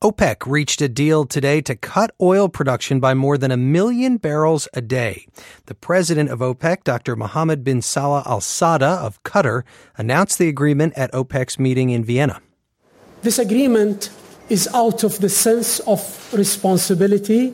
OPEC reached a deal today to cut oil production by more than 1 million barrels a day. The president of OPEC, Dr. Mohammed bin Salah Al Sada of Qatar, announced the agreement at OPEC's meeting in Vienna. This agreement is out of the sense of responsibility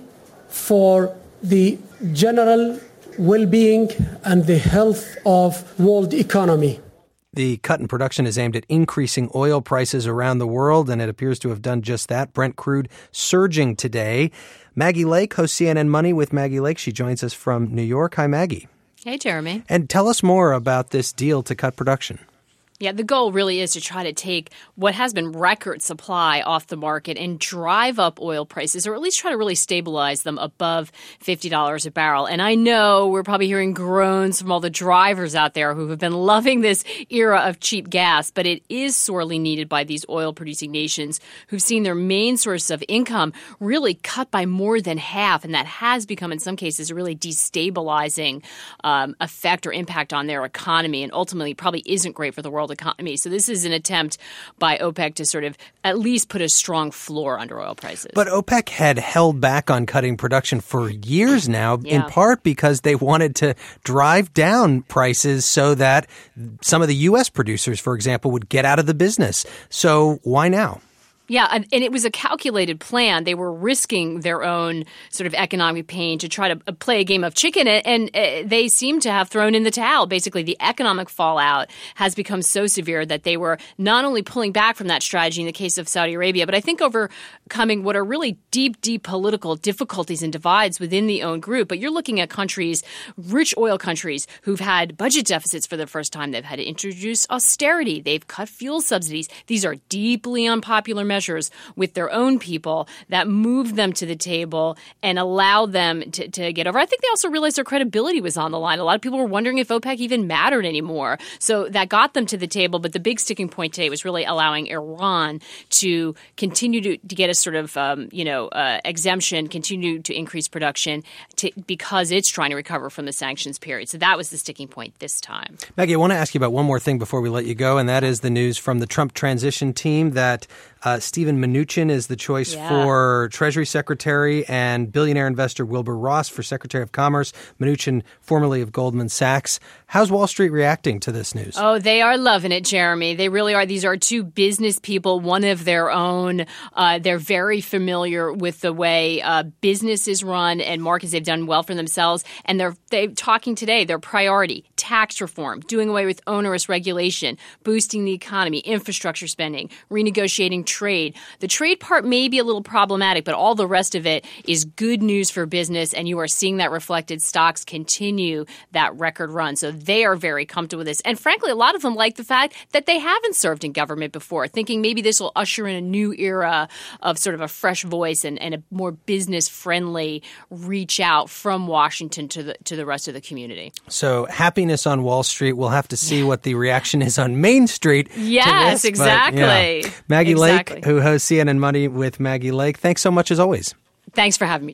for the general well-being and the health of world economy. The cut in production is aimed at increasing oil prices around the world, and it appears to have done just that. Brent crude surging today. Maggie Lake hosts CNN Money with Maggie Lake. She joins us from New York. Hi, Maggie. Hey, Jeremy. And tell us more about this deal to cut production. Yeah, the goal really is to try to take what has been record supply off the market and drive up oil prices, or at least try to really stabilize them above $50 a barrel. And I know we're probably hearing groans from all the drivers out there who have been loving this era of cheap gas, but it is sorely needed by these oil-producing nations who've seen their main source of income really cut by more than half, and that has become, in some cases, a really destabilizing effect or impact on their economy, and ultimately probably isn't great for the world economy. So this is an attempt by OPEC to sort of at least put a strong floor under oil prices. But OPEC had held back on cutting production for years now, in part because they wanted to drive down prices so that some of the U.S. producers, for example, would get out of the business. So why now? Yeah, and it was a calculated plan. They were risking their own sort of economic pain to try to play a game of chicken, and they seem to have thrown in the towel. Basically, the economic fallout has become so severe that they were not only pulling back from that strategy in the case of Saudi Arabia, but I think overcoming what are really deep, deep political difficulties and divides within the own group. But you're looking at countries, rich oil countries, who've had budget deficits for the first time. They've had to introduce austerity. They've cut fuel subsidies. These are deeply unpopular measures with their own people that move them to the table and allow them to get over. I think they also realized their credibility was on the line. A lot of people were wondering if OPEC even mattered anymore. So that got them to the table. But the big sticking point today was really allowing Iran to continue to get a sort of exemption, continue to increase production because it's trying to recover from the sanctions period. So that was the sticking point this time. Maggie, I want to ask you about one more thing before we let you go, and that is the news from the Trump transition team that Steven Mnuchin is the choice for Treasury Secretary, and billionaire investor Wilbur Ross for Secretary of Commerce. Mnuchin, formerly of Goldman Sachs. How's Wall Street reacting to this news? Oh, they are loving it, Jeremy. They really are. These are two business people, one of their own. They're very familiar with the way business is run and markets. They've done well for themselves. And they're talking today, their priority, tax reform, doing away with onerous regulation, boosting the economy, infrastructure spending, renegotiating trade. The trade part may be a little problematic, but all the rest of it is good news for business, and you are seeing that reflected. Stocks continue that record run. So they are very comfortable with this. And frankly, a lot of them like the fact that they haven't served in government before, thinking maybe this will usher in a new era of sort of a fresh voice and a more business-friendly reach out from Washington to the rest of the community. So happiness on Wall Street. We'll have to see what the reaction is on Main Street. Yes, to this, exactly. Maggie Lake, who hosts CNN Money with Maggie Lake. Thanks so much as always. Thanks for having me.